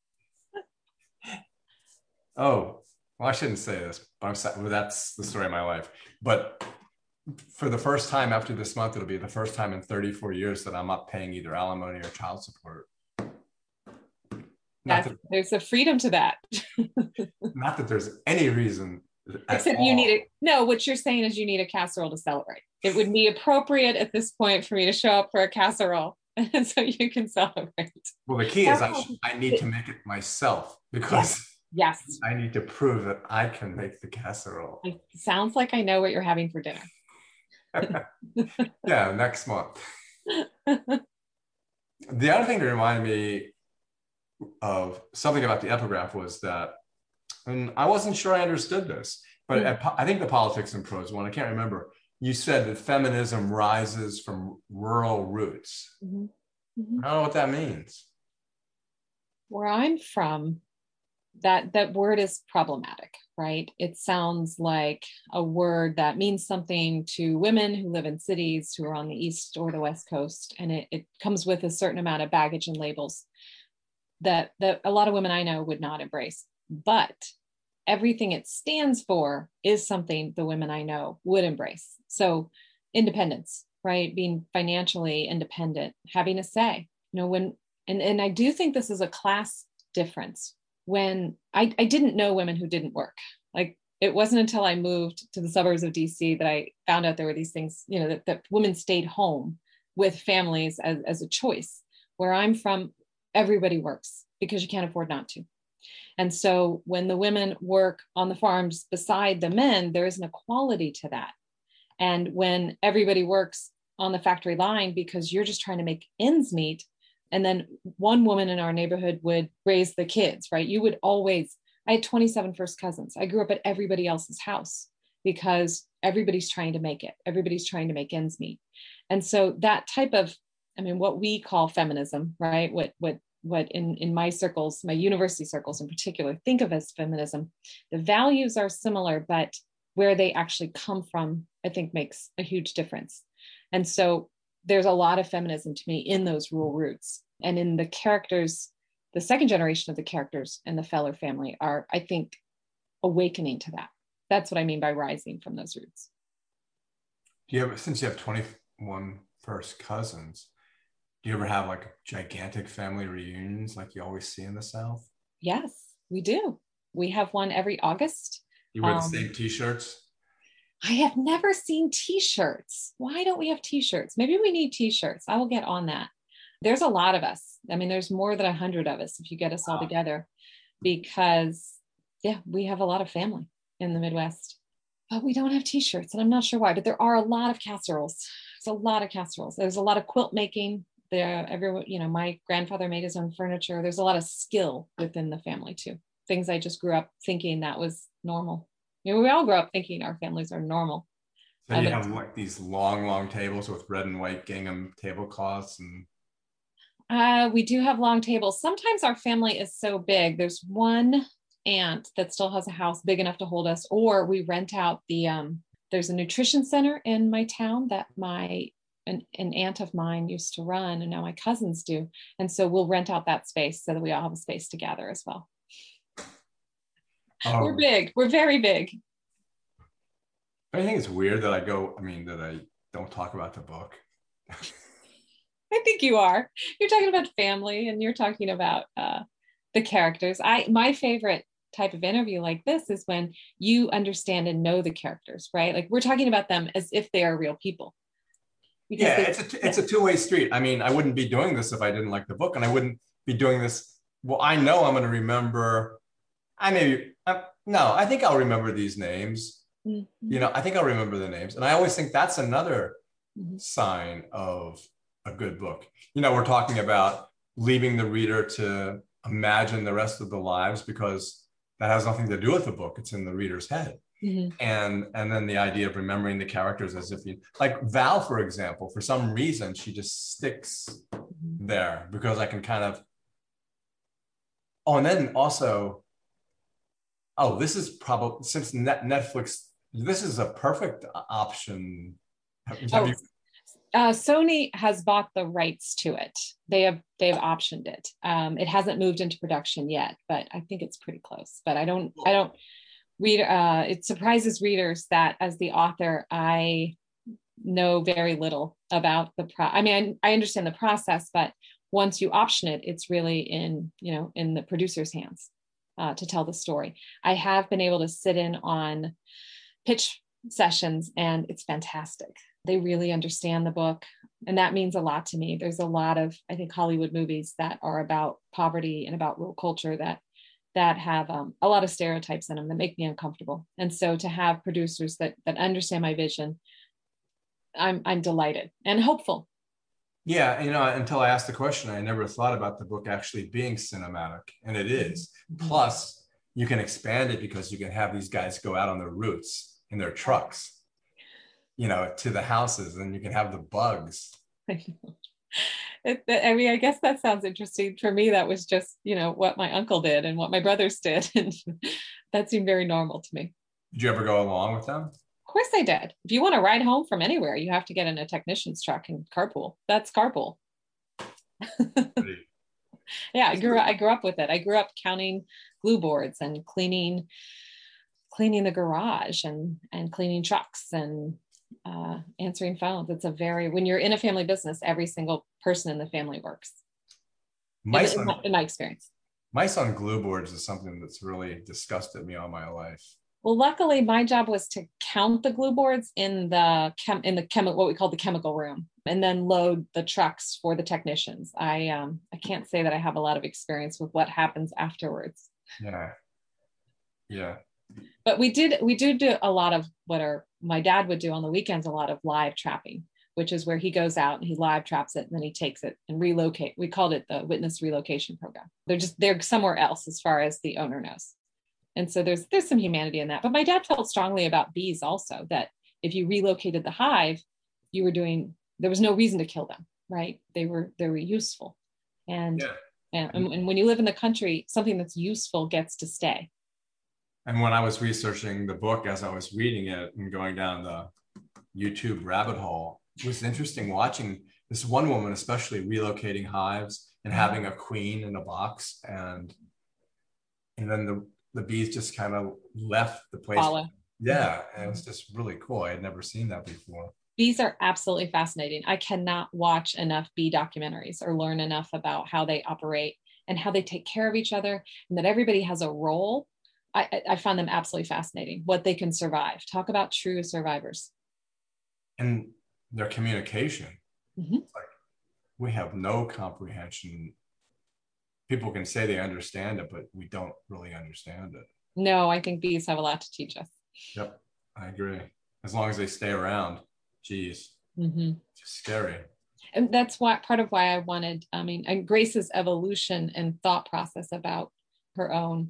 Oh, well, I shouldn't say this, but that's the story of my life. But for the first time after this month, it'll be the first time in 34 years that I'm not paying either alimony or child support. There's a freedom to that. Not that there's any reason. Except you need it. No, what you're saying is you need a casserole to celebrate. It would be appropriate at this point for me to show up for a casserole, and so you can celebrate. Well, the key is I need to make it myself because yes, I need to prove that I can make the casserole. It sounds like I know what you're having for dinner. Yeah, next month. The other thing that reminded me of something about the epigraph was that, and I wasn't sure I understood this, but I think the Politics and Prose one, I can't remember, you said that feminism rises from rural roots. Mm-hmm. Mm-hmm. I don't know what that means. Where I'm from, that word is problematic, right? It sounds like a word that means something to women who live in cities, who are on the East or the West Coast, and it comes with a certain amount of baggage and labels that a lot of women I know would not embrace. But everything it stands for is something the women I know would embrace. So independence, right? Being financially independent, having a say, and I do think this is a class difference. When I didn't know women who didn't work. Like, it wasn't until I moved to the suburbs of DC that I found out there were these things, that women stayed home with families as a choice. Where I'm from, everybody works because you can't afford not to. And so when the women work on the farms beside the men, there is an equality to that. And when everybody works on the factory line because you're just trying to make ends meet, and then one woman in our neighborhood would raise the kids, right? I had 27 first cousins. I grew up at everybody else's house because everybody's trying to make it. Everybody's trying to make ends meet. And so that type of, what we call feminism, right? What in my circles, my university circles in particular, think of as feminism, the values are similar, but where they actually come from, I think makes a huge difference. And so there's a lot of feminism to me in those rural roots, and in the characters, the second generation of the characters in the Feller family are, I think, awakening to that. That's what I mean by rising from those roots. Since you have 21 first cousins, do you ever have like gigantic family reunions like you always see in the South? Yes, we do. We have one every August. You wear the same t-shirts? I have never seen t-shirts. Why don't we have t-shirts? Maybe we need t-shirts. I will get on that. There's a lot of us. There's more than 100 of us if you get us all together, because we have a lot of family in the Midwest, but we don't have t-shirts, and I'm not sure why, but there are a lot of casseroles. There's a lot of casseroles. There's a lot of quilt making there. Everyone, my grandfather made his own furniture. There's a lot of skill within the family too. Things I just grew up thinking that was normal. we all grow up thinking our families are normal. So you have like these long tables with red and white gingham tablecloths, and we do have long tables. Sometimes our family is so big. There's one aunt that still has a house big enough to hold us, or we rent out there's a nutrition center in my town that an aunt of mine used to run, and now my cousins do. And so we'll rent out that space so that we all have a space to gather as well. We're big. We're very big. I think it's weird that that I don't talk about the book. I think you are. You're talking about family and you're talking about the characters. My favorite type of interview like this is when you understand and know the characters, right? Like we're talking about them as if they are real people. It's a two-way street. I mean, I wouldn't be doing this if I didn't like the book, and I wouldn't be doing this. Well, I know I'm going to remember. I think I'll remember these names. Mm-hmm. I think I'll remember the names, and I always think that's another sign of a good book. We're talking about leaving the reader to imagine the rest of the lives, because that has nothing to do with the book. It's in the reader's head. Mm-hmm. And then the idea of remembering the characters as if like Val, for example, for some reason, she just sticks there because I can kind of, and then also, this is probably, since Netflix, this is a perfect option. Sony has bought the rights to it. They've optioned it. It hasn't moved into production yet, but I think it's pretty close. But I don't read. It surprises readers that as the author, I know very little about I understand the process, but once you option it, it's really in the producer's hands to tell the story. I have been able to sit in on pitch sessions, and it's fantastic. They really understand the book, and that means a lot to me. There's a lot of, I think, Hollywood movies that are about poverty and about rural culture that have a lot of stereotypes in them that make me uncomfortable. And so to have producers that understand my vision, I'm delighted and hopeful. Yeah, until I asked the question, I never thought about the book actually being cinematic, and it is. Mm-hmm. Plus, you can expand it because you can have these guys go out on their routes in their trucks, to the houses, and you can have the bugs. I guess that sounds interesting. For me, that was just, what my uncle did and what my brothers did. And that seemed very normal to me. Did you ever go along with them? Of course I did. If you want to ride home from anywhere, you have to get in a technician's truck and carpool. That's carpool. Yeah, I grew up with it. I grew up counting glue boards and cleaning the garage and cleaning trucks and answering phones. When you're in a family business, every single person in the family works. In my experience. My son, glue boards is something that's really disgusted me all my life. Well, luckily, my job was to count the glue boards in what we call the chemical room, and then load the trucks for the technicians. I can't say that I have a lot of experience with what happens afterwards. Yeah. But we do a lot of my dad would do on the weekends, a lot of live trapping, which is where he goes out and he live traps it and then he takes it and relocate. We called it the witness relocation program. They're somewhere else as far as the owner knows. And so there's some humanity in that. But my dad felt strongly about bees also, that if you relocated the hive, there was no reason to kill them, right? They were useful. And when you live in the country, something that's useful gets to stay. And when I was researching the book, as I was reading it and going down the YouTube rabbit hole, it was interesting watching this one woman, especially relocating hives and having a queen in a box. And then the bees just kind of left the place. Yeah. And it was just really cool. I had never seen that before. Bees are absolutely fascinating. I cannot watch enough bee documentaries or learn enough about how they operate and how they take care of each other, and that everybody has a role. I find them absolutely fascinating, what they can survive. Talk about true survivors. And their communication. Mm-hmm. Like, we have no comprehension. People can say they understand it, but we don't really understand it. No, I think bees have a lot to teach us. Yep, I agree. As long as they stay around, geez, Just scary. And that's part of why I wanted, and Grace's evolution and thought process about her own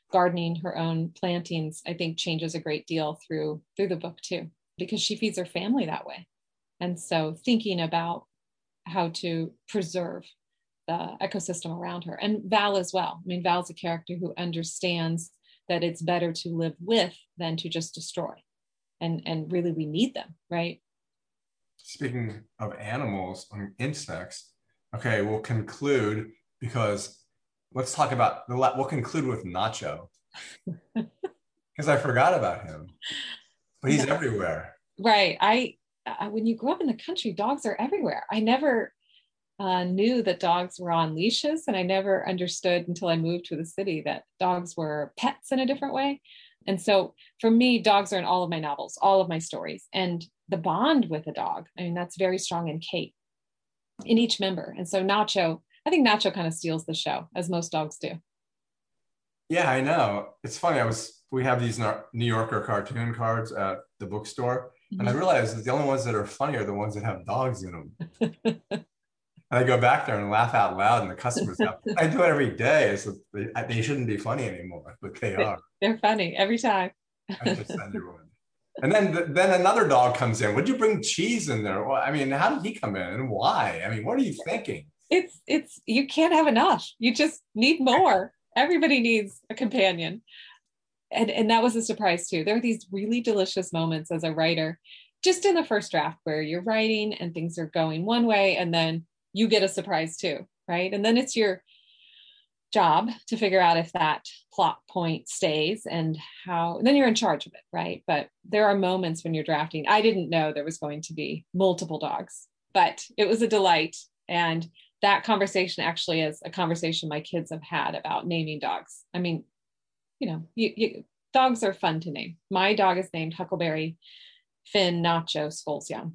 gardening her own plantings, I think changes a great deal through the book too, because she feeds her family that way. And so thinking about how to preserve the ecosystem around her, and Val as well. I mean, Val's a character who understands that it's better to live with than to just destroy. And really we need them, right? Speaking of animals and insects, okay, we'll conclude because let's talk about we'll conclude with Nacho because I forgot about him, but he's everywhere. Right. I when you grow up in the country, dogs are everywhere. I never knew that dogs were on leashes, and I never understood until I moved to the city that dogs were pets in a different way. And so for me, dogs are in all of my novels, all of my stories, and the bond with a dog, I mean, that's very strong in Kate, in each member. And so Nacho, I think Nacho kind of steals the show, as most dogs do. Yeah, I know. It's funny. We have these New Yorker cartoon cards at the bookstore, and I realized that the only ones that are funny are the ones that have dogs in them. And I go back there and laugh out loud, and the customers have. I do it every day. So they shouldn't be funny anymore, but they are. They're funny every time. I should send you one. And then another dog comes in. Would you bring cheese in there? Well, I mean, how did he come in and why? I mean, what are you thinking? It's you can't have enough. You just need more. Everybody needs a companion. And that was a surprise too. There are these really delicious moments as a writer, just in the first draft where you're writing and things are going one way, and then you get a surprise too, right? And then it's your job to figure out if that plot point stays and then you're in charge of it, right? But there are moments when you're drafting. I didn't know there was going to be multiple dogs, but it was a delight. And that conversation actually is a conversation my kids have had about naming dogs. I mean, dogs are fun to name. My dog is named Huckleberry Finn Nacho Skulls Young.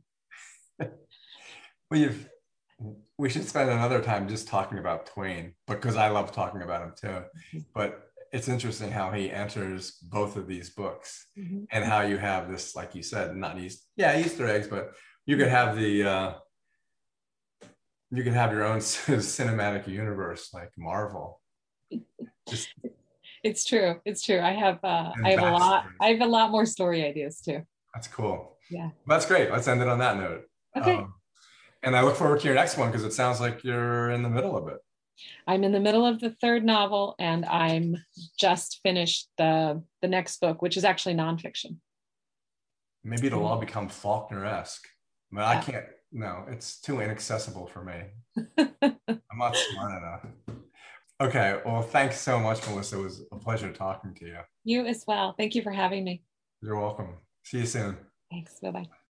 Well, we should spend another time just talking about Twain, because I love talking about him too. But it's interesting how he enters both of these books, and how you have this, like you said, not Easter eggs, but you could have you can have your own cinematic universe like Marvel. It's true. I have a lot more story ideas too. That's cool. Yeah. That's great. Let's end it on that note. Okay. And I look forward to your next one, because it sounds like you're in the middle of it. I'm in the middle of the third novel, and I'm just finished the next book, which is actually nonfiction. Maybe it'll all become Faulkner-esque. But I can't, no, it's too inaccessible for me. I'm not smart enough. Okay, well, thanks so much, Melissa. It was a pleasure talking to you. You as well. Thank you for having me. You're welcome. See you soon. Thanks. Bye-bye.